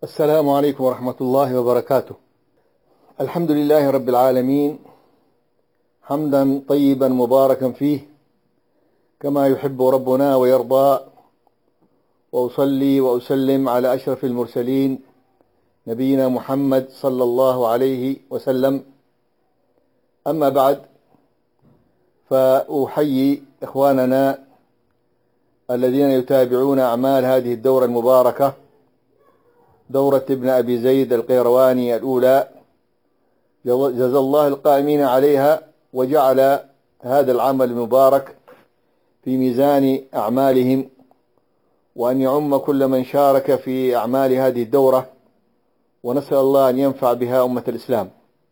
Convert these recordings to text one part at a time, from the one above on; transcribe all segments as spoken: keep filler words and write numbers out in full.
السلام عليكم ورحمة الله وبركاته. الحمد لله رب العالمين، حمدا طيبا مباركا فيه كما يحب ربنا ويرضى، وأصلي وأسلم على أشرف المرسلين نبينا محمد صلى الله عليه وسلم. أما بعد، فأحيي إخواننا الذين يتابعون أعمال هذه الدورة المباركة، دورة ابن أبي زيد القيرواني الأولى، جزا الله القائمين عليها وجعل هذا العمل المبارك في ميزان أعمالهم، وأن يعم كل من شارك في أعمال هذه الدورة، ونسأل الله أن ينفع بها أمة الإسلام.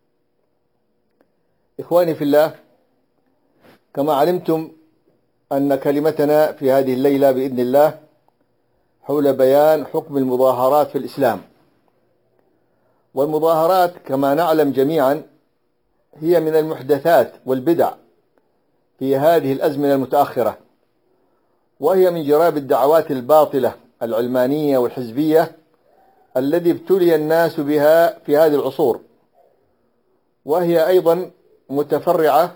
إخواني في الله، كما علمتم أن كلمتنا في هذه الليلة بإذن الله حول بيان حكم المظاهرات في الإسلام. والمظاهرات كما نعلم جميعا هي من المحدثات والبدع في هذه الأزمنة المتأخرة، وهي من جراب الدعوات الباطلة العلمانية والحزبية الذي ابتلي الناس بها في هذه العصور، وهي أيضا متفرعة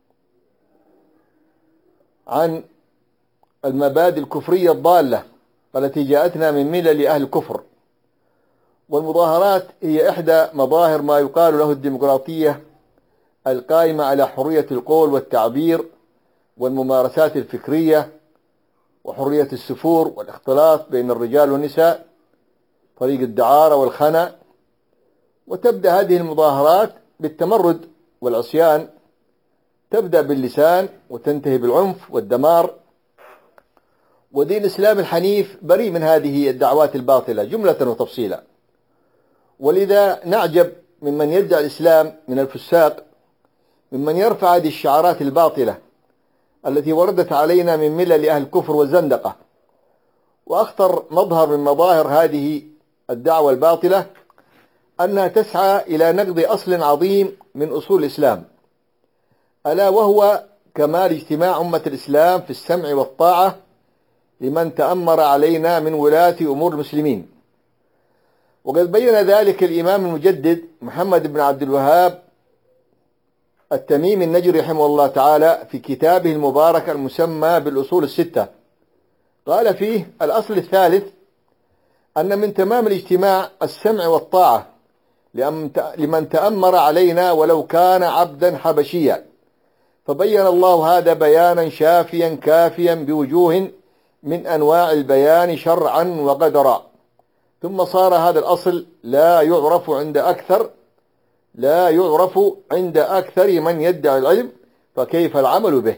عن المبادئ الكفرية الضالة التي جاءتنا من ملل أهل الكفر. والمظاهرات هي إحدى مظاهر ما يقال له الديمقراطية القائمة على حرية القول والتعبير والممارسات الفكرية وحرية السفور والاختلاط بين الرجال والنساء، طريق الدعارة والخنا. وتبدأ هذه المظاهرات بالتمرد والعصيان، تبدأ باللسان وتنتهي بالعنف والدمار. ودين الإسلام الحنيف بريء من هذه الدعوات الباطلة جملة وتفصيلا، ولذا نعجب ممن يدعي الإسلام من الفساق، ممن يرفع هذه الشعارات الباطلة التي وردت علينا من ملل أهل الكفر والزندقة. وأخطر مظهر من مظاهر هذه الدعوة الباطلة أنها تسعى إلى نقض أصل عظيم من أصول الإسلام، ألا وهو كمال اجتماع أمة الإسلام في السمع والطاعة لمن تأمر علينا من ولاة أمور المسلمين. وقد بين ذلك الإمام المجدد محمد بن عبد الوهاب التميمي النجري رحمه الله تعالى في كتابه المبارك المسمى بالأصول الستة. قال فيه: الأصل الثالث أن من تمام الاجتماع السمع والطاعة لمن تأمر علينا ولو كان عبدا حبشيا. فبين الله هذا بيانا شافيا كافيا بوجوه من أنواع البيان شرعا وقدرا. ثم صار هذا الأصل لا يعرف عند أكثر لا يعرف عند أكثر من يدعي العلم، فكيف العمل به؟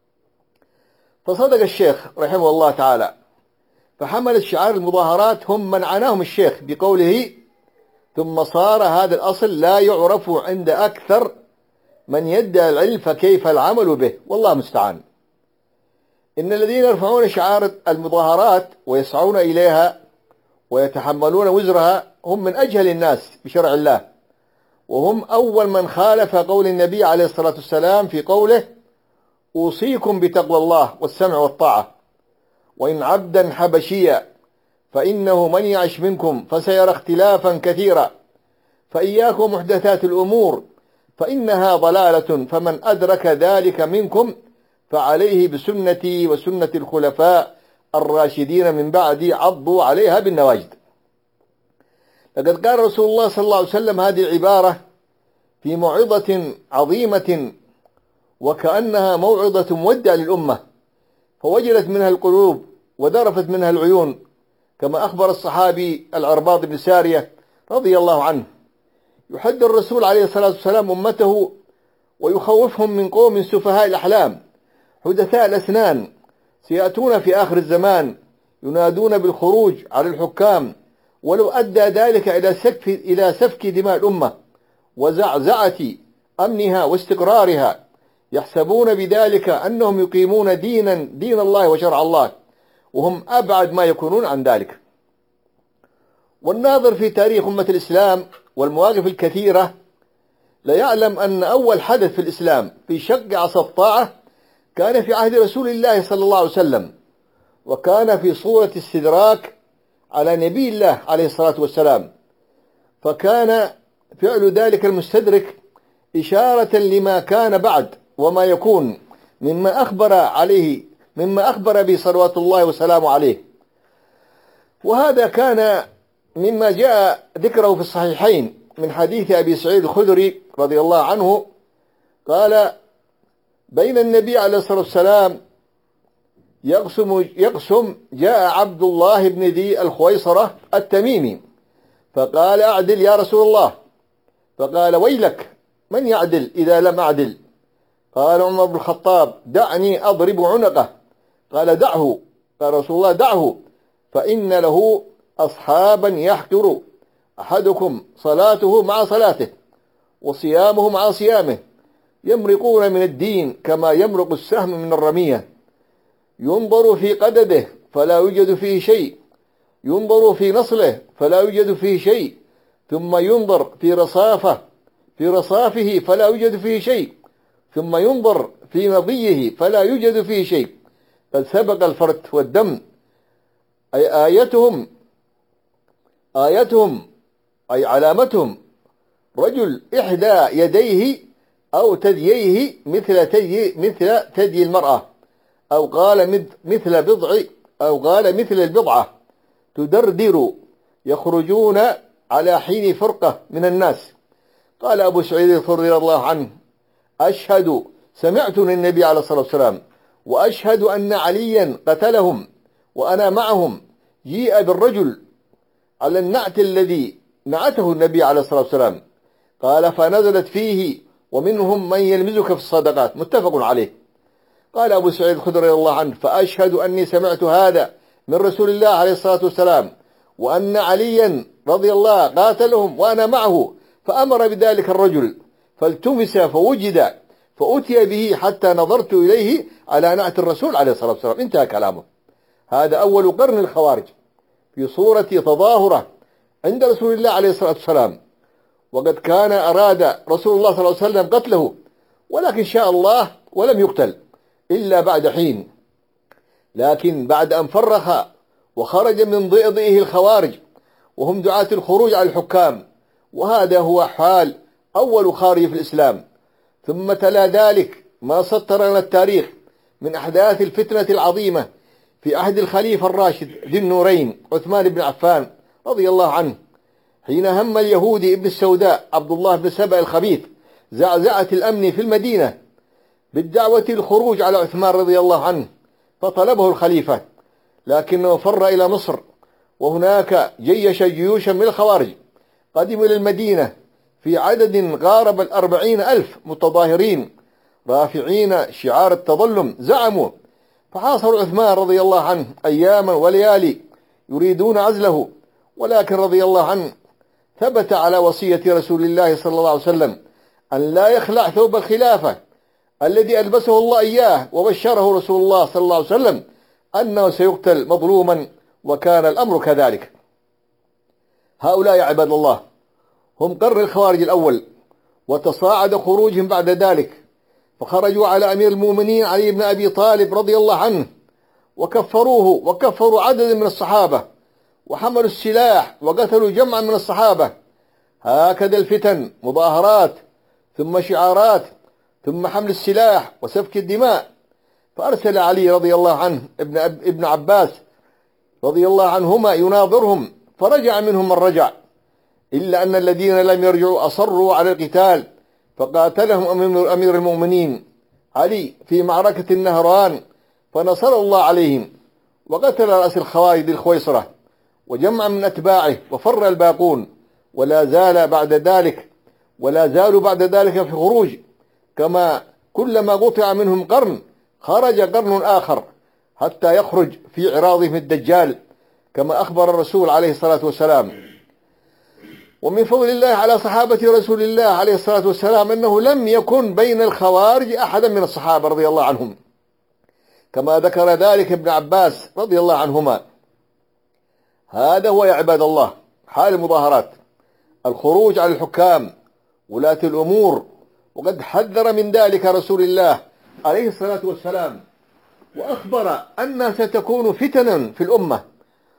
فصدق الشيخ رحمه الله تعالى، فحمل شعار المظاهرات هم من عناهم الشيخ بقوله: ثم صار هذا الأصل لا يعرف عند أكثر من يدعي العلم، فكيف العمل به؟ والله المستعان. إن الذين يرفعون شعار المظاهرات ويسعون إليها ويتحملون وزرها هم من أجهل الناس بشرع الله، وهم أول من خالف قول النبي عليه الصلاة والسلام في قوله: أوصيكم بتقوى الله والسمع والطاعة، وإن عبدا حبشيا فإنه من يعش منكم فسيرى اختلافا كثيرا، فإياكم محدثات الأمور فإنها ضلالة، فمن أدرك ذلك منكم فعليه بسنتي وسنة الخلفاء الراشدين من بعدي، عضوا عليها بالنواجذ. لقد قال رسول الله صلى الله عليه وسلم هذه العبارة في موعظة عظيمة وكأنها موعظة مودع للأمة، فوجلت منها القلوب وذرفت منها العيون، كما أخبر الصحابي العرباض بن سارية رضي الله عنه: يحذر الرسول عليه الصلاة والسلام أمته ويخوفهم من قوم سفهاء الأحلام حدثاء الأسنان سيأتون في آخر الزمان ينادون بالخروج على الحكام، ولو أدى ذلك إلى سفك إلى سفك دماء الأمة وزعزعة أمنها واستقرارها، يحسبون بذلك أنهم يقيمون دينا دين الله وشرع الله، وهم أبعد ما يكونون عن ذلك. والناظر في تاريخ أمة الإسلام والمواقف الكثيرة لا يعلم أن أول حدث في الإسلام في شق عصا الطاعة كان في عهد رسول الله صلى الله عليه وسلم، وكان في صورة استدراك على نبي الله عليه الصلاة والسلام، فكان فعل ذلك المستدرك إشارة لما كان بعد وما يكون مما أخبر عليه مما أخبر به صلوات الله وسلامه عليه. وهذا كان مما جاء ذكره في الصحيحين من حديث أبي سعيد الخدري رضي الله عنه قال: بين النبي عليه الصلاة والسلام يقسم, يقسم جاء عبد الله بن ذي الخويصرة التميمي فقال: أعدل يا رسول الله. فقال: ويلك، من يعدل إذا لم أعدل؟ قال عمر بن الخطاب: دعني أضرب عنقه. قال: دعه. قال رسول الله: دعه، فإن له أصحابا يحقر أحدكم صلاته مع صلاته وصيامه مع صيامه، يمرقون من الدين كما يمرق السهم من الرمية، ينظر في قدده فلا يوجد فيه شيء، ينظر في نصله فلا يوجد فيه شيء، ثم ينظر في رصافه في رصافه فلا يوجد فيه شيء، ثم ينظر في نضيه فلا يوجد فيه شيء، قد سبق الفرت والدم. أي آيتهم آيتهم أي علامتهم رجل إحدى يديه أو ثدييه مثل ثدي مثل ثدي المرأة، أو قال مثل بضع أو قال مثل البضعة تدردر، يخرجون على حين فرقة من الناس. قال أبو سعيد الخدري رضي الله عنه: أشهد سمعت من النبي عليه الصلاة والسلام، وأشهد أن عليا قتلهم وأنا معهم، جيء بالرجل على النعت الذي نعته النبي عليه الصلاة والسلام. قال: فنزلت فيه: ومنهم من يلمزك في الصدقات. متفق عليه. قال أبو سعيد الخدري رضي الله عنه: فأشهد أني سمعت هذا من رسول الله عليه الصلاة والسلام، وأن عليا رضي الله قاتلهم وأنا معه، فأمر بذلك الرجل فالتمس فوجد فأتي به حتى نظرت إليه على نعت الرسول عليه الصلاة والسلام. انتهى كلامه. هذا أول قرن الخوارج في صورة تظاهرة عند رسول الله عليه الصلاة والسلام، وقد كان أراد رسول الله صلى الله عليه وسلم قتله، ولكن شاء الله ولم يقتل إلا بعد حين. لكن بعد أن فرخ وخرج من ضئضئه الخوارج وهم دعاة الخروج على الحكام، وهذا هو حال أول خارج في الإسلام. ثم تلا ذلك ما سطر لنا التاريخ من أحداث الفتنة العظيمة في عهد الخليفة الراشد ذي النورين عثمان بن عفان رضي الله عنه، حين هم اليهودي ابن السوداء عبد الله بن سبأ الخبيث زعزعة الأمن في المدينة بالدعوة للخروج على عثمان رضي الله عنه، فطلبه الخليفة، لكنه فر إلى مصر، وهناك جيش جيوشا من الخوارج قدموا إلى المدينة في عدد قارب الأربعين ألف متظاهرين رافعين شعار التظلم، زعموا، فحاصروا عثمان رضي الله عنه أياما وليالي يريدون عزله، ولكن رضي الله عنه ثبت على وصية رسول الله صلى الله عليه وسلم أن لا يخلع ثوب الخلافة الذي ألبسه الله إياه، وبشره رسول الله صلى الله عليه وسلم أنه سيقتل مظلوما، وكان الأمر كذلك. هؤلاء يا عباد الله هم قرن الخوارج الأول، وتصاعد خروجهم بعد ذلك، فخرجوا على أمير المؤمنين علي بن أبي طالب رضي الله عنه وكفروه وكفروا عددا من الصحابة، وحملوا السلاح وقتلوا جمعا من الصحابة. هكذا الفتن، مظاهرات ثم شعارات ثم حمل السلاح وسفك الدماء. فأرسل علي رضي الله عنه ابن, ابن عباس رضي الله عنهما يناظرهم، فرجع منهم من رجع، إلا أن الذين لم يرجعوا أصروا على القتال، فقاتلهم أمير المؤمنين علي في معركة النهروان، فنصر الله عليهم وقتل رأس الخوارج ذي الخويصرة وجمع من أتباعه، وفر الباقون، ولا زال بعد ذلك ولا زالوا بعد ذلك في خروج، كما كلما قطع منهم قرن خرج قرن آخر حتى يخرج في عراضهم الدجال، كما أخبر الرسول عليه الصلاة والسلام. ومن فضل الله على صحابة رسول الله عليه الصلاة والسلام أنه لم يكن بين الخوارج أحدا من الصحابة رضي الله عنهم، كما ذكر ذلك ابن عباس رضي الله عنهما. هذا هو يا عباد الله حال المظاهرات، الخروج على الحكام ولاة الأمور، وقد حذر من ذلك رسول الله عليه الصلاة والسلام، وأخبر أنها ستكون فتنا في الأمة،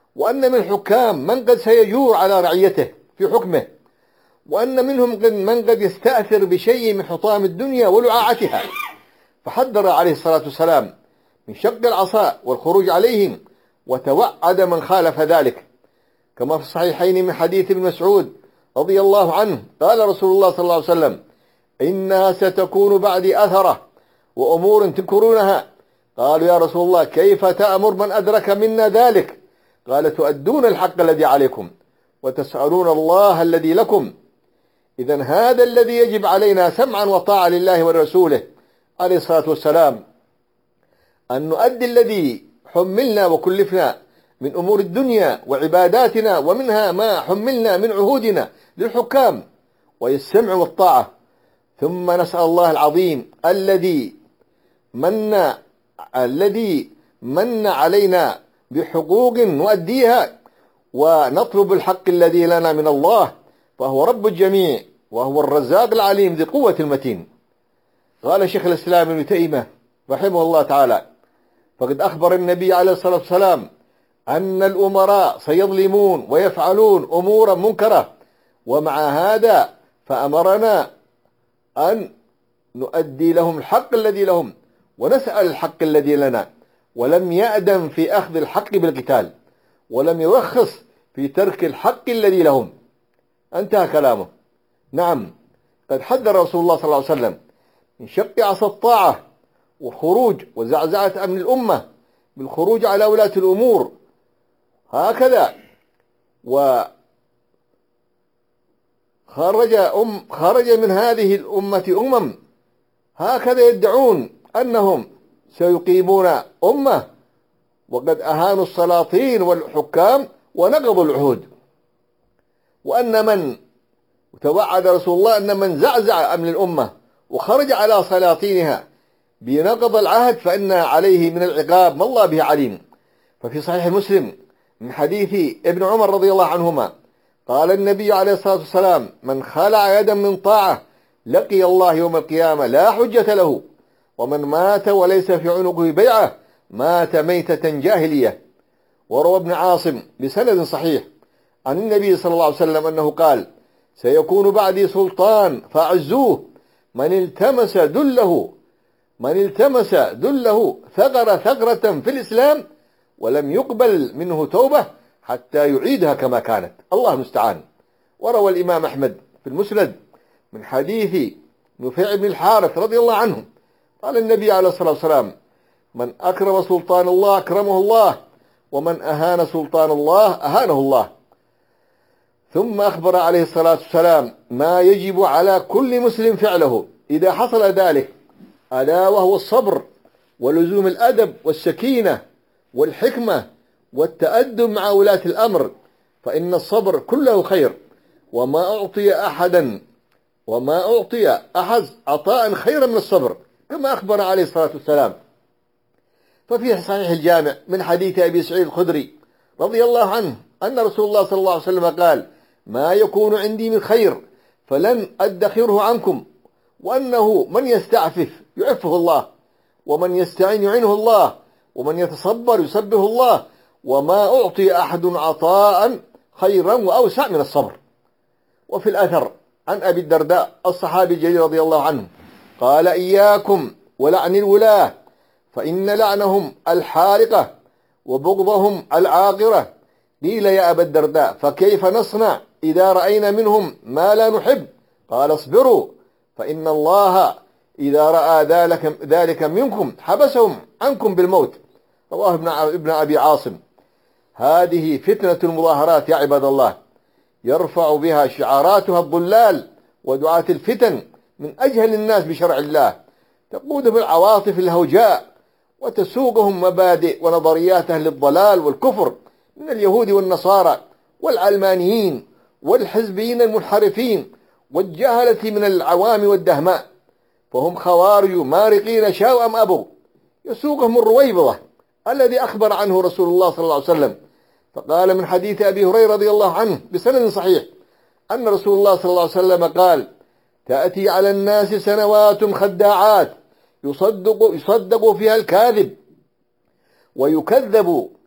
وأن من الحكام من قد سيجور على رعيته في حكمه، وأن منهم من قد يستأثر بشيء من حطام الدنيا ولعاعتها، فحذر عليه الصلاة والسلام من شق العصا والخروج عليهم، وتوعد من خالف ذلك، كما في الصحيحين من حديث ابن مسعود رضي الله عنه قال رسول الله صلى الله عليه وسلم: إنها ستكون بعدي أثرة وأمور تنكرونها. قالوا: يا رسول الله كيف تأمر من أدرك منا ذلك؟ قال: تؤدون الحق الذي عليكم وتسألون الله الذي لكم. إذن هذا الذي يجب علينا سمعا وطاعة لله ورسوله عليه الصلاة والسلام، أن نؤدي الذي حملنا وكلفنا من أمور الدنيا وعباداتنا، ومنها ما حملنا من عهودنا للحكام، والسمع والطاعة. ثم نسأل الله العظيم الذي من الذي من علينا بحقوق نؤديها، ونطلب الحق الذي لنا من الله، فهو رب الجميع وهو الرزاق العليم ذي قوة المتين. قال شيخ الإسلام ابن تيمية رحمه الله تعالى: فقد أخبر النبي عليه الصلاة والسلام أن الأمراء سيظلمون ويفعلون أمورا منكرة، ومع هذا فأمرنا أن نؤدي لهم الحق الذي لهم ونسأل الحق الذي لنا، ولم يأدم في أخذ الحق بالقتال، ولم يرخص في ترك الحق الذي لهم. انتهى كلامه. نعم، قد حذر رسول الله صلى الله عليه وسلم من شق عصا الطاعة وخروج وزعزعة أمن الأمة بالخروج على ولاة الأمور هكذا. وخرج أم خرج من هذه الأمة أمم هكذا يدعون أنهم سيقيمون أمة، وقد أهانوا السلاطين والحكام ونقضوا العهود. وأن من توعد رسول الله أن من زعزع أمن الأمة وخرج على سلاطينها بنقض العهد فإن عليه من العقاب ما الله به عليم. ففي صحيح مسلم من حديث ابن عمر رضي الله عنهما قال النبي عليه الصلاة والسلام: من خلع يدا من طاعة لقي الله يوم القيامة لا حجة له، ومن مات وليس في عنقه بيعة مات ميتة جاهلية. وروى ابن عاصم بسند صحيح عن النبي صلى الله عليه وسلم أنه قال: سيكون بعدي سلطان فأعزوه، من التمس دله من التمس دله ثغر ثغرة في الإسلام ولم يقبل منه توبة حتى يعيدها كما كانت. الله المستعان. وروى الإمام أحمد في المسند من حديث نفيع بن الحارث رضي الله عنه قال النبي عليه الصلاة والسلام: من أكرم سلطان الله أكرمه الله، ومن أهان سلطان الله أهانه الله. ثم أخبر عليه الصلاة والسلام ما يجب على كل مسلم فعله إذا حصل ذلك، ألا وهو الصبر ولزوم الأدب والسكينة والحكمة والتأدب مع ولاة الأمر، فإن الصبر كله خير، وما أعطي أحدا وما أعطي أحد عطاء خيرا من الصبر، كما أخبر عليه الصلاة والسلام. ففي صحيح الجامع من حديث أبي سعيد الخدري رضي الله عنه أن رسول الله صلى الله عليه وسلم قال: ما يكون عندي من خير فلن أدخره عنكم، وأنه من يستعفف يعفه الله، ومن يستعين يعينه الله، ومن يتصبر يسبه الله، وما أعطي أحد عطاء خيرا وأوسع من الصبر. وفي الأثر عن أبي الدرداء الصحابي الجليل رضي الله عنه قال: إياكم ولعن الولاة، فإن لعنهم الحارقة وبغضهم العاقرة. قيل: يا أبا الدرداء فكيف نصنع إذا رأينا منهم ما لا نحب؟ قال: اصبروا، فإن الله إذا رأى ذلك, ذلك منكم حبسهم عنكم بالموت. رواه ابن أبي عاصم. هذه فتنة المظاهرات يا عباد الله، يرفع بها شعاراتها الضلال ودعاة الفتن من أجهل الناس بشرع الله، تقودهم العواطف الهوجاء وتسوقهم مبادئ ونظريات أهل الضلال والكفر من اليهود والنصارى والعلمانيين والحزبيين المنحرفين والجهلة من العوام والدهماء، فهم خوارج مارقين شاءوا أم أبوا. يسوقهم الرويبضة الذي أخبر عنه رسول الله صلى الله عليه وسلم، فقال من حديث أبي هريرة رضي الله عنه بسند صحيح أن رسول الله صلى الله عليه وسلم قال: تأتي على الناس سنوات خداعات يصدق, يصدق فيها الكاذب ويكذب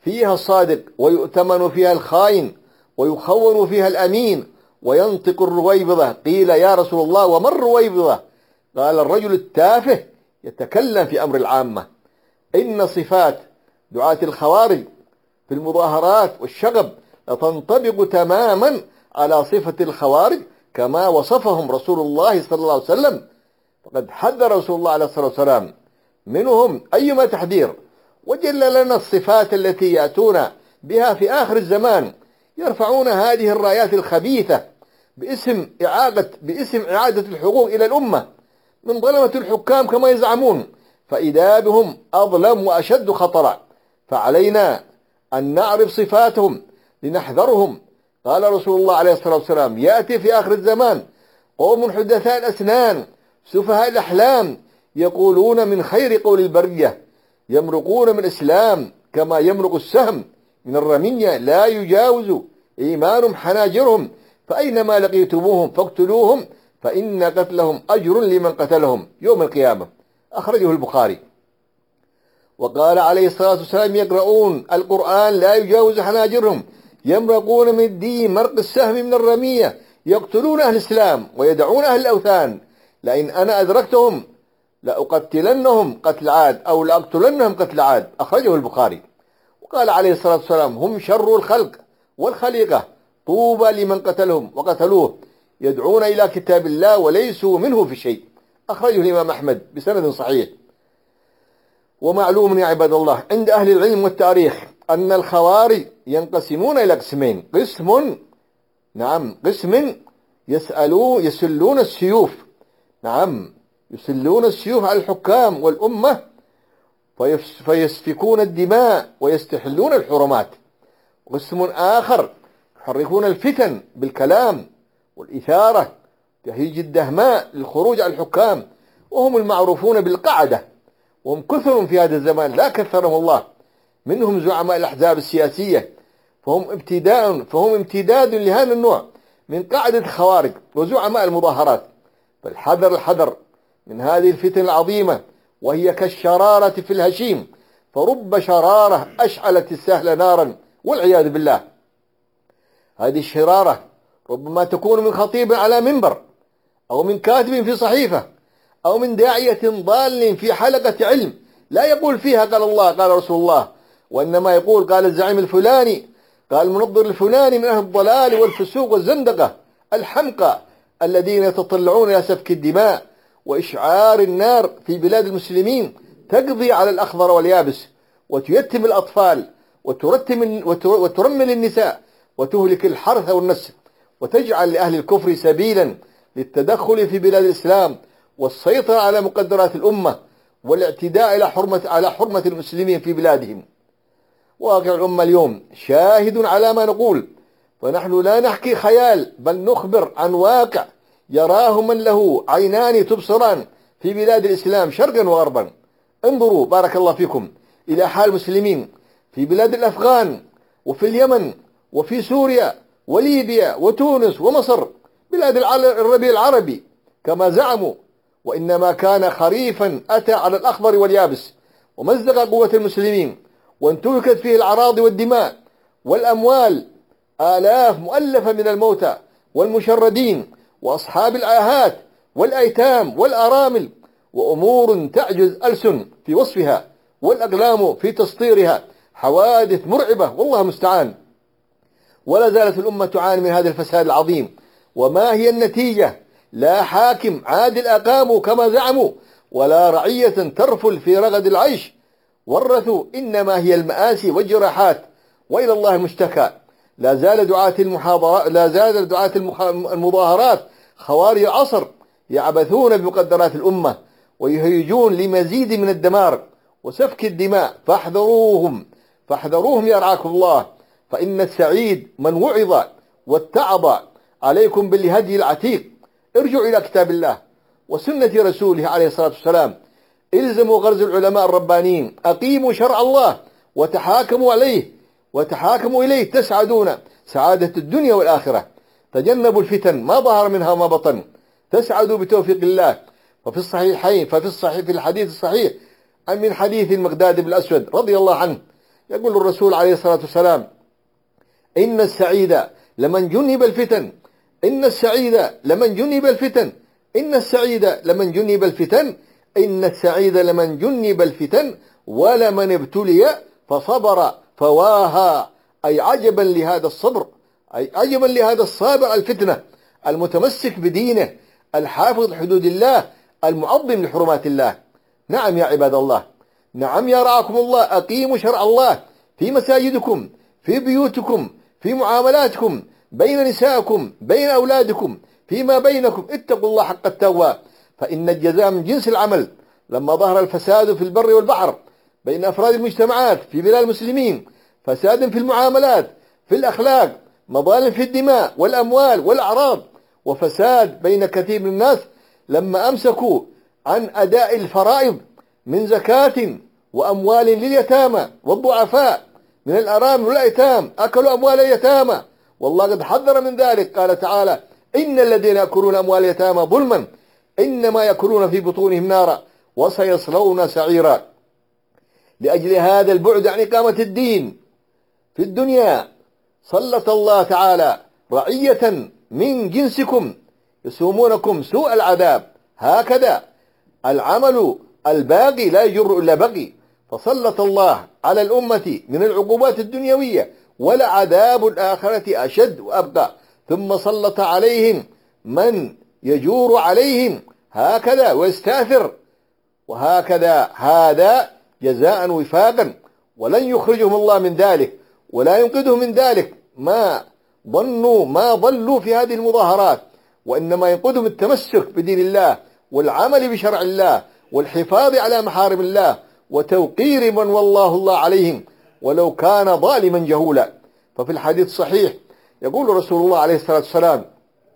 فيها الصادق ويؤتمن فيها الخائن ويخون فيها الأمين وينطق الرويبضة. قيل يا رسول الله وما الرويبضة؟ قال الرجل التافه يتكلم في أمر العامة. إن صفات دعاة الخوارج في المظاهرات والشغب لتنطبق تماما على صفة الخوارج كما وصفهم رسول الله صلى الله عليه وسلم. فقد حذر رسول الله عليه الصلاة والسلام منهم أيما تحذير، وجل لنا الصفات التي يأتون بها في آخر الزمان، يرفعون هذه الرايات الخبيثة باسم إعادة باسم إعادة الحقوق إلى الأمة من ظلمة الحكام كما يزعمون، فإذا بهم أظلم وأشد خطرا. فعلينا أن نعرف صفاتهم لنحذرهم. قال رسول الله عليه الصلاة والسلام: يأتي في آخر الزمان قوم حدثاء الأسنان سفهاء الأحلام يقولون من خير قول البرية، يمرقون من الإسلام كما يمرق السهم من الرمية، لا يجاوز إيمانهم حناجرهم، فأينما لقيتموهم فاقتلوهم فإن قتلهم أجر لمن قتلهم يوم القيامة. أخرجه البخاري. وقال عليه الصلاة والسلام: يقرؤون القرآن لا يجاوز حناجرهم، يمرقون من الدين مرق السهم من الرمية، يقتلون أهل الإسلام ويدعون أهل الأوثان، لئن أنا أدركتهم لأقتلنهم قتل عاد أو لأقتلنهم قتل عاد. أخرجه البخاري. وقال عليه الصلاة والسلام: هم شر الخلق والخليقة، طوبى لمن قتلهم وقتلوه، يدعون إلى كتاب الله وليسوا منه في شيء. أخرجه الإمام أحمد بسند صحيح. ومعلوم يا عباد الله عند أهل العلم والتاريخ أن الخوارج ينقسمون إلى قسمين: قسم نعم قسم يسألون يسلون السيوف نعم يسلون السيوف على الحكام والأمة فيسفكون الدماء ويستحلون الحرمات. قسم آخر يحركون الفتن بالكلام والإثارة، تهيج الدهماء للخروج على الحكام، وهم المعروفون بالقعدة، وهم كثر في هذا الزمان لا كثرهم الله، منهم زعماء الأحزاب السياسية، فهم ابتداء فهم امتداد لهذا النوع من قاعدة الخوارج وزعماء المظاهرات. فالحذر الحذر من هذه الفتن العظيمة، وهي كالشرارة في الهشيم، فرب شرارة أشعلت السهل نارا والعياذ بالله. هذه الشرارة ربما تكون من خطيب على منبر، أو من كاتب في صحيفة، أو من داعية ضال في حلقة علم لا يقول فيها قال الله قال رسول الله، وإنما يقول قال الزعيم الفلاني، قال المنظر الفلاني من أهل الضلال والفسوق والزندقة الحمقى الذين يتطلعون إلى سفك الدماء وإشعار النار في بلاد المسلمين، تقضي على الأخضر واليابس، وتيتم الأطفال، وترتم وترمل النساء، وتهلك الحرث والنسل، وتجعل لأهل الكفر سبيلا للتدخل في بلاد الإسلام والسيطرة على مقدرات الأمة والاعتداء على حرمة على حرمة المسلمين في بلادهم. واقع الأمة اليوم شاهد على ما نقول، فنحن لا نحكي خيال بل نخبر عن واقع يراه من له عينان تبصران في بلاد الإسلام شرقا وغربا. انظروا بارك الله فيكم إلى حال المسلمين في بلاد الأفغان وفي اليمن وفي سوريا وليبيا وتونس ومصر، بلاد الربيع العربي كما زعموا، وإنما كان خريفا أتى على الأخضر واليابس ومزق قوة المسلمين، وانتهكت فيه الأراضي والدماء والأموال، آلاف مؤلفة من الموتى والمشردين وأصحاب الآهات والأيتام والأرامل، وأمور تعجز ألسن في وصفها والأقلام في تسطيرها، حوادث مرعبة والله المستعان. ولا زالت الأمة تعاني من هذا الفساد العظيم. وما هي النتيجة؟ لا حاكم عادل أقاموا كما زعموا، ولا رعية ترفل في رغد العيش ورثوا، إنما هي المآسي والجراحات، وإلى الله المشتكى. لا زال دعاة المحاضرات لا زال دعاة المظاهرات خوارج العصر يعبثون بمقدرات الأمة ويهيجون لمزيد من الدمار وسفك الدماء، فاحذروهم فاحذروهم يرعاكم الله. فإن السعيد من وعظ واتعظ. عليكم بالهدي العتيق، ارجعوا إلى كتاب الله وسنة رسوله عليه الصلاة والسلام، الزموا غرز العلماء الربانيين، أقيموا شرع الله وتحاكموا عليه وتحاكموا إليه تسعدون سعادة الدنيا والآخرة. تجنبوا الفتن ما ظهر منها وما بطن، تسعدوا بتوفيق الله. ففي الصحيحين ففي الصحيح في الحديث الصحيح من حديث المقداد بن الأسود رضي الله عنه يقول الرسول عليه الصلاة والسلام: إن السعيد لمن جنب الفتن، إن السعيد لمن جنب الفتن، إن السعيد لمن جنب الفتن، إن السعيد لمن جنب الفتن ولمن ابتلي فصبر فواها. أي عجبا لهذا الصبر، أي عجبا لهذا الصابر الفتنة، المتمسك بدينه، الحافظ لحدود الله، المعظم لحرمات الله. نعم يا عباد الله، نعم يا رعاكم الله، أقيموا شرع الله في مساجدكم، في بيوتكم، في معاملاتكم، بين نسائكم، بين أولادكم، فيما بينكم. اتقوا الله حق التقوى، فإن الجزاء من جنس العمل. لما ظهر الفساد في البر والبحر بين أفراد المجتمعات في بلاد المسلمين، فساد في المعاملات، في الأخلاق، مظالم في الدماء والأموال والأعراض، وفساد بين كثير من الناس لما أمسكوا عن أداء الفرائض من زكاة وأموال لليتامى والضعفاء من الأرامل والأيتام، أكلوا أموال اليتامى، والله قد حذر من ذلك. قال تعالى: إن الذين يأكلون أموال اليتامى ظلما إنما يأكلون في بطونهم نارا وسيصلون سعيرا. لأجل هذا البعد عن إقامة الدين في الدنيا سلط الله تعالى رعية من جنسكم يسومونكم سوء العذاب. هكذا العمل الباغي لا يجر إلا بغي، فسلط الله على الأمة من العقوبات الدنيوية ولعذاب الآخرة أشد وأبقى، ثم سلط عليهم من يجور عليهم هكذا ويستأثر، وهكذا هذا جزاء وفاقا، ولن يخرجهم الله من ذلك ولا ينقذهم من ذلك. ما ظنوا ما ضلوا في هذه المظاهرات، وإنما ينقذهم التمسك بدين الله والعمل بشرع الله والحفاظ على محارم الله وتوقير من والله الله عليهم ولو كان ظالما جهولا. ففي الحديث الصحيح يقول رسول الله عليه الصلاة والسلام: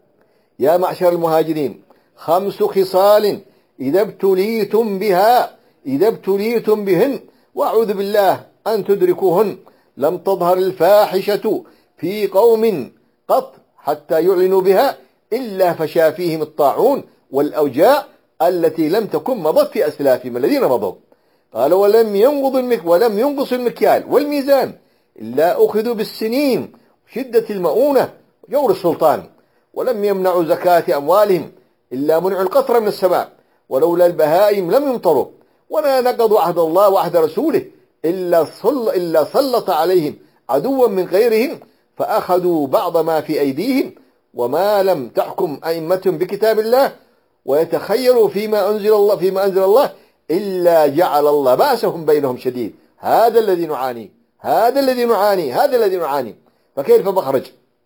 يا معشر المهاجرين، خمس خصال إذا ابتليتم بها إذا ابتليتم بهن وأعوذ بالله أن تدركوهن، لم تظهر الفاحشة في قوم قط حتى يعلنوا بها إلا فشا فيهم الطاعون والأوجاع التي لم تكن مضت في أسلافهم الذين مضوا. قال: ولم ينقض المك ولم ينقص المكيال والميزان إلا أخذوا بالسنين شدة المؤونة وجور السلطان، ولم يمنعوا زكاة أموالهم إلا منع القطر من السماء، ولولا البهائم لم يمطروا، ولا نقضوا عهد الله وعهد رسوله إلا, صل إلا سلط عليهم عدوا من غيرهم فأخذوا بعض ما في أيديهم، وما لم تحكم أئمتهم بكتاب الله ويتخيروا فيما أنزل الله فيما أنزل الله إلا جعل الله بأسهم بينهم شديد. هذا الذي نعاني هذا الذي نعاني هذا الذي نعاني فكيف مخرج؟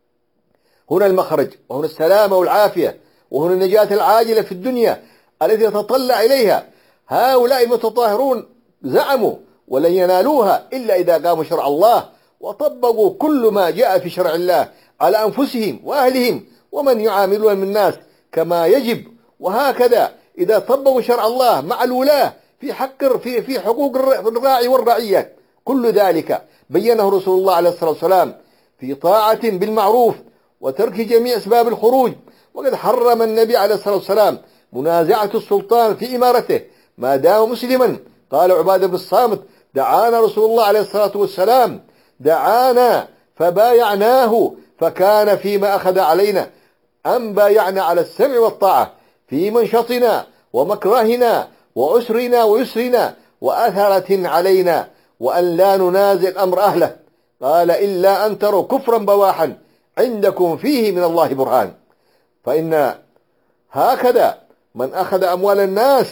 هنا المخرج، وهنا السلامة والعافية، وهنا النجاة العاجلة في الدنيا التي يتطلع إليها هؤلاء المتطاهرون. زعموا ولن ينالوها إلا إذا قاموا شرع الله وطبقوا كل ما جاء في شرع الله على أنفسهم وأهلهم ومن يعاملون من الناس كما يجب. وهكذا إذا طبقوا شرع الله مع الولاة في حق في في حقوق الراعي والرعية، كل ذلك بينه رسول الله عليه الصلاة والسلام في طاعة بالمعروف وترك جميع أسباب الخروج. وقد حرم النبي عليه الصلاة والسلام منازعة السلطان في إمارته ما دام مسلما. قال عبادة بن الصامت: دعانا رسول الله عليه الصلاة والسلام دعانا فبايعناه، فكان فيما أخذ علينا أن بايعنا على السمع والطاعة في منشطنا ومكرهنا وعسرنا ويسرنا وأثرة علينا، وأن لا ننازع الأمر أهله. قال: إلا أن تروا كفرا بواحا عندكم فيه من الله برهان. فإن هكذا من أخذ أموال الناس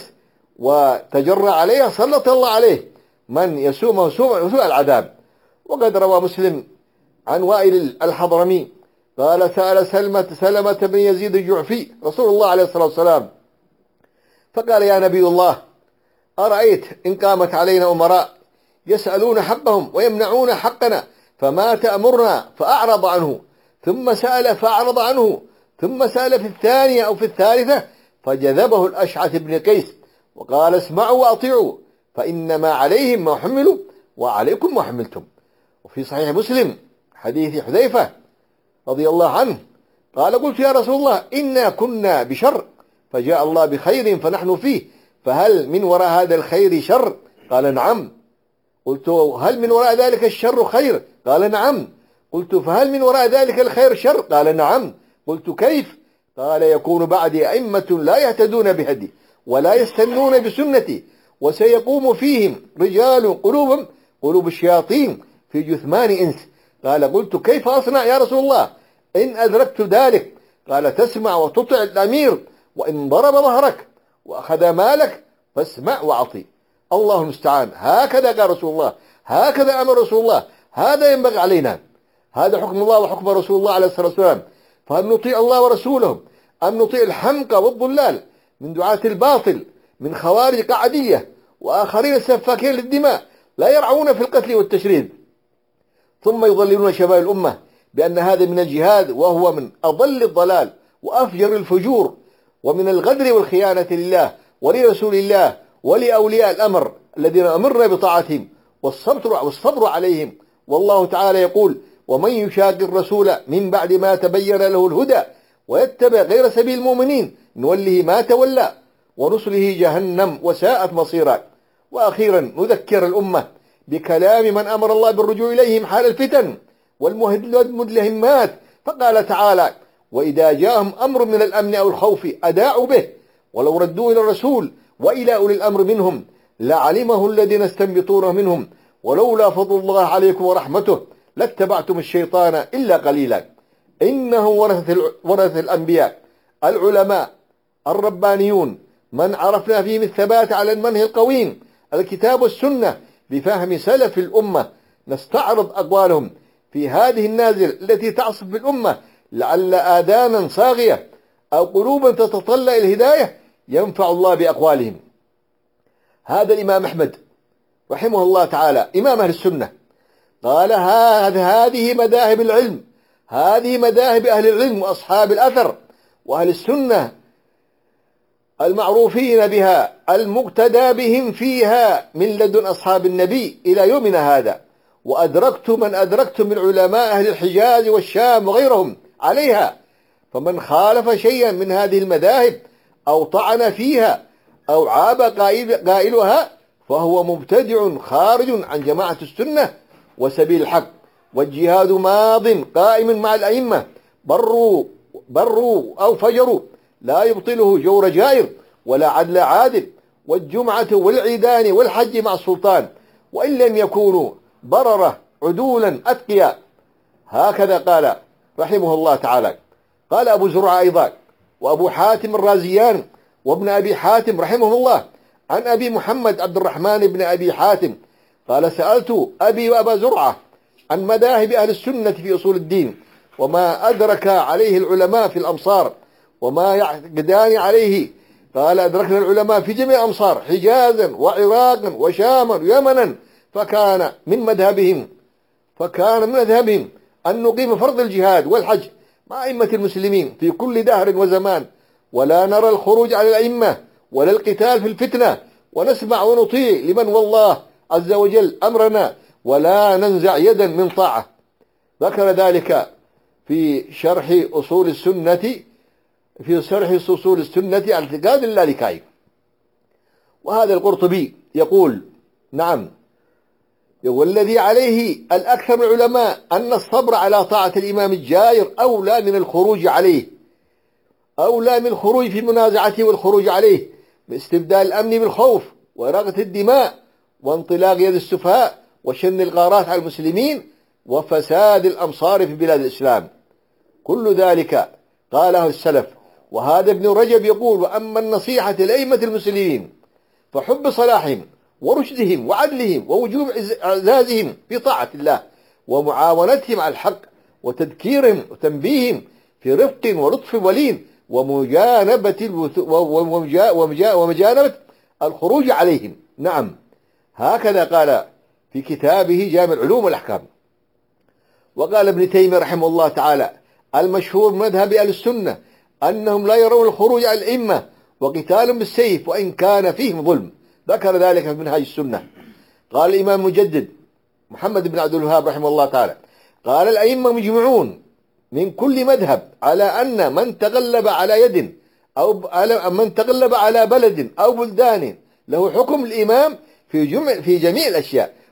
وتجرى عليها سلط الله عليه من يسومه سوء العذاب. وقد روى مسلم عن وائل الحضرمي قال: سأل سلمة سلمة بن يزيد الجعفي رسول الله عليه الصلاة والسلام فقال: يا نبي الله، أرأيت إن قامت علينا أمراء يسألون حقهم ويمنعون حقنا فما تأمرنا؟ فأعرض عنه، ثم سأل فأعرض عنه، ثم سأل في الثانية أو في الثالثة فجذبه الأشعث بن قيس وقال: اسمعوا وأطيعوا فإنما عليهم ما حملوا وعليكم ما حملتم. وفي صحيح مسلم حديث حذيفة رضي الله عنه قال: قلت يا رسول الله، إنا كنا بشر فجاء الله بخير فنحن فيه، فهل من وراء هذا الخير شر؟ قال: نعم. قلت هل من وراء ذلك الشر خير؟ قال نعم. قلت فهل من وراء ذلك الخير شر؟ قال نعم. قلت كيف؟ قال يكون بعدي أئمة لا يهتدون بهدي ولا يستنون بسنتي وسيقوم فيهم رجال قلوبهم قلوب الشياطين في جثمان إنس. قال قلت كيف أصنع يا رسول الله إن أدركت ذلك؟ قال تسمع وتطع الأمير، وإن ضرب ظهرك وأخذ مالك فاسمع وأطيع. الله المستعان. هكذا قال رسول الله، هكذا أمر رسول الله، هذا ينبغي علينا، هذا حكم الله وحكم رسول الله عليه الصلاة والسلام. فهل نطيع الله ورسوله أم نطيع الحمقى والضلال من دعاة الباطل من خوارج قعدية وآخرين سفاكين للدماء لا يرعون في القتل والتشريد، ثم يضللون شباب الأمة بأن هذا من الجهاد، وهو من أضل الضلال وأفجر الفجور، ومن الغدر والخيانة لله ولرسول الله ولأولياء الأمر الذين أمرنا بطاعتهم والصبر, والصبر عليهم. والله تعالى يقول ومن يشاق الرسول من بعد ما تبين له الهدى ويتبع غير سبيل المؤمنين نوله ما تولى ونصله جهنم وساءت مصيرا. وأخيرا نذكر الأمة بكلام من أمر الله بالرجوع إليهم حال الفتن والمدلهمات، فقال تعالى وإذا جاءهم أمر من الأمن أو الخوف أداعوا به ولو ردوا إلى الرسول وإلى أولي الأمر منهم لعلمه الذين استنبطونه منهم ولولا فضل الله عليكم ورحمته لاتبعتم الشيطان إلا قليلا. إنه ورثة الأنبياء العلماء الربانيون من عرفنا فيهم الثبات على المنهج القويم الكتاب والسنة بفهم سلف الأمة. نستعرض أقوالهم في هذه النازل التي تعصف بالأمة لعل آذانا صاغية أو قلوبا تتطلع الهداية ينفع الله بأقوالهم. هذا الإمام أحمد رحمه الله تعالى إمام أهل السنة قال هذه مذاهب العلم، هذه مذاهب أهل العلم وأصحاب الأثر وأهل السنة المعروفين بها المقتدى بهم فيها من لدن أصحاب النبي إلى يومنا هذا. وأدركت من أدركت من علماء أهل الحجاز والشام وغيرهم عليها، فمن خالف شيئا من هذه المذاهب أو طعن فيها أو عاب قائلها فهو مبتدع خارج عن جماعة السنة وسبيل الحق. والجهاد ماض قائم مع الأئمة بروا بروا أو فجروا لا يبطله جور جائر ولا عدل عادل، والجمعة والعيدان والحج مع السلطان وإن لم يكونوا بررة عدولا أتقياء. هكذا قال رحمه الله تعالى. قال أبو زرعة أيضا وأبو حاتم الرازيان وابن أبي حاتم رحمه الله عن أبي محمد عبد الرحمن بن أبي حاتم قال سألت أبي وأبا زرعة عن مذاهب أهل السنة في أصول الدين وما أدرك عليه العلماء في الأمصار وما يعقدان عليه. قال أدركنا العلماء في جميع الأمصار حجازا وعراقا وشاما ويمنا، فكان من مذهبهم فكان من مذهبهم أن نقيم فرض الجهاد والحج مع أئمة المسلمين في كل دهر وزمان، ولا نرى الخروج على الأئمة ولا القتال في الفتنة، ونسمع ونطيع لمن والله عز وجل أمرنا ولا ننزع يدا من طاعة. ذكر ذلك في شرح أصول السنة في شرح أصول السنة على اعتقاد اللالكائي. وهذا القرطبي يقول نعم والذي عليه الأكثر من العلماء أن الصبر على طاعة الإمام الجائر أولى من الخروج عليه، أولى من الخروج في منازعته والخروج عليه باستبدال الأمن بالخوف وإراقة الدماء وانطلاق يد السفهاء وشن الغارات على المسلمين وفساد الأمصار في بلاد الإسلام. كل ذلك قاله السلف. وهذا ابن رجب يقول وأما النصيحة لأئمة المسلمين فحب صلاحهم ورشدهم وعدلهم ووجوب إعزازهم في طاعة الله ومعاونتهم على الحق وتذكيرهم وتنبيههم في رفق ولطف ولين ومجانبة ومجانبة الخروج عليهم. نعم هكذا قال في كتابه جامع العلوم والأحكام. وقال ابن تيمية رحمه الله تعالى المشهور مذهب أهل السنة أنهم لا يرون الخروج على الأئمة وقتال بالسيف وإن كان فيهم ظلم. ذكر ذلك في منهاج السنة. قال الإمام المجدد محمد بن عبد الوهاب رحمه الله تعالى قال الأئمة مجمعون من كل مذهب على أن من تغلب على يد أو على من تغلب على بلد أو بلدان له حكم الإمام في جمع في جميع الأشياء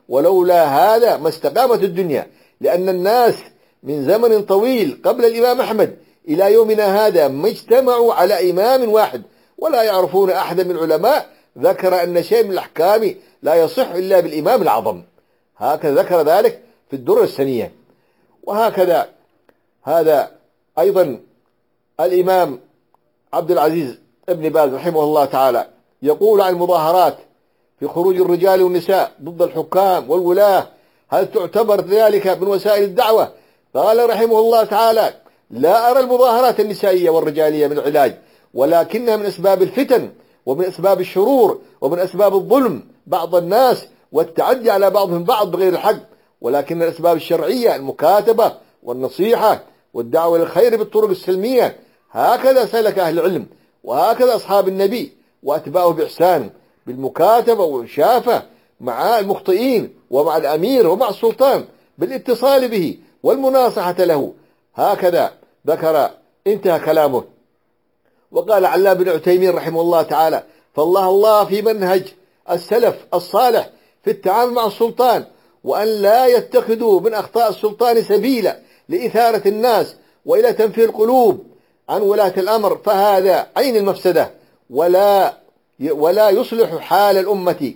ولولا هذا ما استقامت الدنيا، لأن الناس من زمن طويل قبل الإمام أحمد إلى يومنا هذا ما اجتمعوا على إمام واحد، ولا يعرفون أحدا من العلماء ذكر أن شيء من الأحكام لا يصح إلا بالإمام الأعظم. هكذا ذكر ذلك في الدرر السنية. وهكذا هذا أيضا الإمام عبد العزيز ابن باز رحمه الله تعالى يقول عن المظاهرات في خروج الرجال والنساء ضد الحكام والولاة، هل تعتبر ذلك من وسائل الدعوة؟ قال رحمه الله تعالى: لا أرى المظاهرات النسائية والرجالية من العلاج، ولكنها من أسباب الفتن ومن أسباب الشرور ومن أسباب الظلم بعض الناس والتعدي على بعضهم بعض بغير الحق، ولكن الأسباب الشرعية المكاتبة والنصيحة والدعوة للخير بالطرق السلمية. هكذا سلك أهل العلم، وهكذا أصحاب النبي وأتباعه بإحسان، بالمكاتبة والشافة مع المخطئين ومع الأمير ومع السلطان، بالاتصال به والمناصحة له. هكذا ذكر، انتهى كلامه. وقال علام بن عثيمين رحمه الله تعالى: فالله الله في منهج السلف الصالح في التعامل مع السلطان، وأن لا يتخذوا من أخطاء السلطان سبيلا لإثارة الناس وإلى تنفير القلوب عن ولاة الأمر، فهذا عين المفسدة ولا ولا يصلح حال الأمة.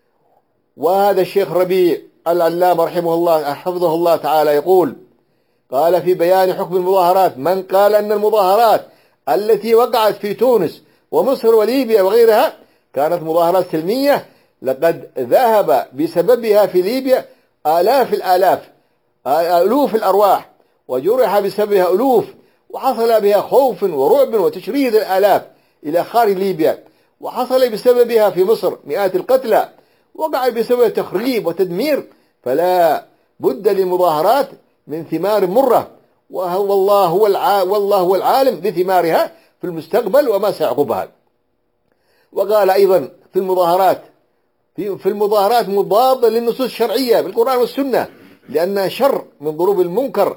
وهذا الشيخ ربيع العلامة رحمه الله حفظه الله تعالى يقول، قال في بيان حكم المظاهرات: من قال أن المظاهرات التي وقعت في تونس ومصر وليبيا وغيرها كانت مظاهرات سلمية، لقد ذهب بسببها في ليبيا آلاف الآلاف ألوف الأرواح، وجرح بسببها ألوف، وحصل بها خوف ورعب وتشريد الآلاف إلى خارج ليبيا، وحصل بسببها في مصر مئات القتلى، وقع بسبب تخريب وتدمير. فلا بد للمظاهرات من ثمار مرة، والله هو والله هو العالم بثمارها في المستقبل وما سيعقبها. وقال أيضا في المظاهرات في, في المظاهرات مضادة للنصوص الشرعية بالقرآن والسنة، لأنها شر من ضروب المنكر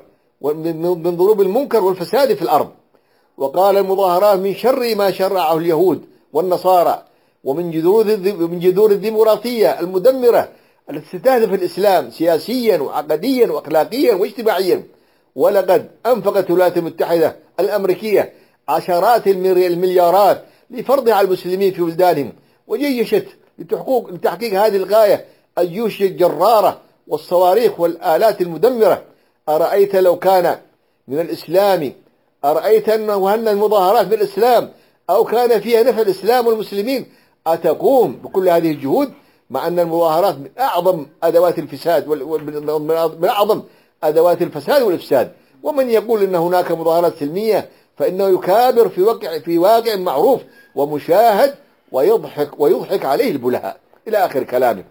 من ضروب المنكر والفساد في الأرض. وقال المظاهرات من شر ما شرعه اليهود والنصارى، ومن جذور من جذور الديمقراطية المدمرة التي تستهدف الإسلام سياسيا وعقديا وأخلاقيا واجتماعيا. ولقد أنفقت الولايات المتحدة الأمريكية عشرات المليارات لفرضها على المسلمين في بلدانهم، وجيشت لتحقيق هذه الغاية الجيوش الجرارة والصواريخ والآلات المدمرة. أرأيت لو كان من الإسلام أرأيت أنه أن المظاهرات بالإسلام أو كان فيها نفع الإسلام والمسلمين أتقوم بكل هذه الجهود، مع أن المظاهرات من أعظم أدوات الفساد من أعظم أدوات الفساد والإفساد. ومن يقول أن هناك مظاهرات سلمية فإنه يكابر في واقع في واقع معروف ومشاهد ويضحك ويضحك عليه البلهاء، إلى آخر كلامه.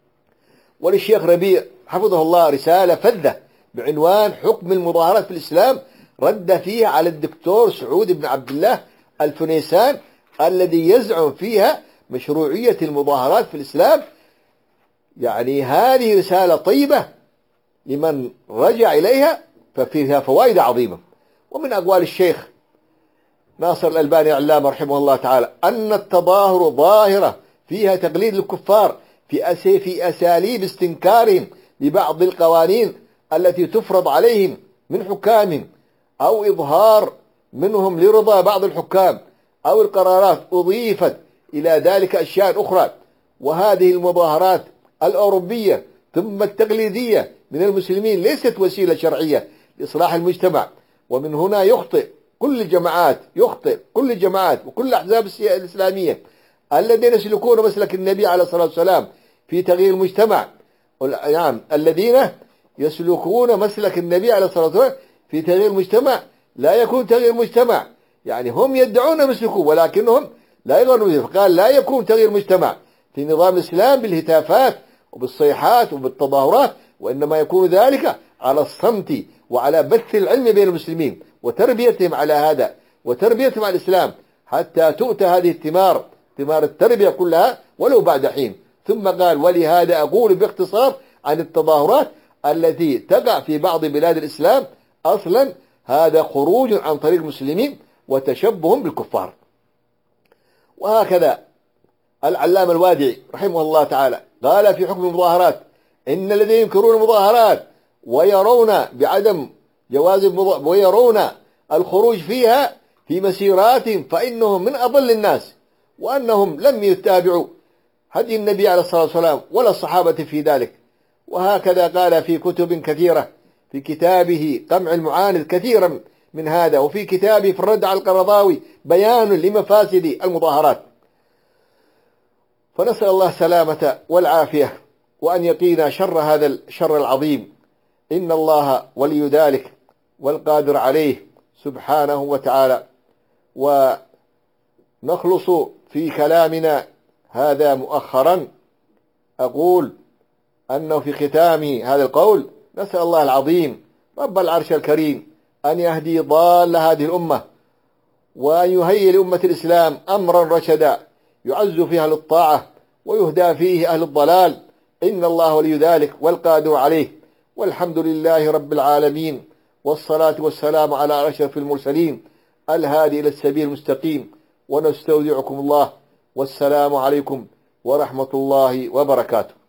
وللشيخ ربيع حفظه الله رسالة فذة بعنوان حكم المظاهرات في الإسلام، رد فيها على الدكتور سعود بن عبد الله الفنيسان الذي يزعم فيها مشروعية المظاهرات في الإسلام. يعني هذه رسالة طيبة لمن رجع إليها، ففيها فوائد عظيمة. ومن أقوال الشيخ ناصر الألباني علامة رحمه الله تعالى أن التظاهر ظاهرة فيها تقليد الكفار في أسي في أساليب استنكارهم لبعض القوانين التي تفرض عليهم من حكامهم، أو إظهار منهم لرضا بعض الحكام، أو القرارات أضيفت إلى ذلك أشياء أخرى. وهذه المظاهرات الأوروبية ثم التقليدية من المسلمين ليست وسيلة شرعية لإصلاح المجتمع. ومن هنا يخطئ كل الجماعات يخطئ كل الجماعات وكل الأحزاب الإسلامية الذين يسلكون مسلك النبي عليه الصلاة والسلام في تغيير المجتمع. نعم، الذين يسلكون مسلك النبي عليه الصلاة والسلام في تغيير المجتمع لا يكون تغيير مجتمع، يعني هم يدعون مسلكون ولكنهم لا يغيرون. فقال لا يكون تغيير مجتمع في نظام الإسلام بالهتافات وبالصيحات وبالتظاهرات، وإنما يكون ذلك على الصمت وعلى بث العلم بين المسلمين وتربيتهم على هذا وتربيتهم على الإسلام، حتى تؤتى هذه الثمار ثمار التربية كلها ولو بعد حين. ثم قال: ولهذا أقول باختصار عن التظاهرات التي تقع في بعض بلاد الإسلام أصلا هذا خروج عن طريق المسلمين وتشبه بالكفار. وهكذا العلامة الوادعي رحمه الله تعالى قال في حكم المظاهرات: إن الذين ينكرون المظاهرات ويرون بعدم جواز المظاهرات ويرون الخروج فيها في مسيرات فإنهم من أضل الناس، وأنهم لم يتابعوا هدي النبي عليه الصلاة والسلام ولا الصحابة في ذلك. وهكذا قال في كتب كثيرة، في كتابه قمع المعاند كثيرا من هذا، وفي كتابه في الرد على القرضاوي بيان لمفاسد المظاهرات. فنسأل الله السلامة والعافية، وأن يقينا شر هذا الشر العظيم. إن الله ولي ذلك والقادر عليه سبحانه وتعالى. ونخلص في كلامنا هذا مؤخرا أقول أنه في ختام هذا القول نسأل الله العظيم رب العرش الكريم أن يهدي ضال هذه الأمة، وأن يهيئ لأمة الإسلام أمرا رشدا يعز فيه أهل الطاعة ويهدى فيه أهل الضلال. إن الله ولي ذلك والقادر عليه. والحمد لله رب العالمين، والصلاة والسلام على أشرف المرسلين الهادي إلى السبيل المستقيم. ونستودعكم الله، والسلام عليكم ورحمة الله وبركاته.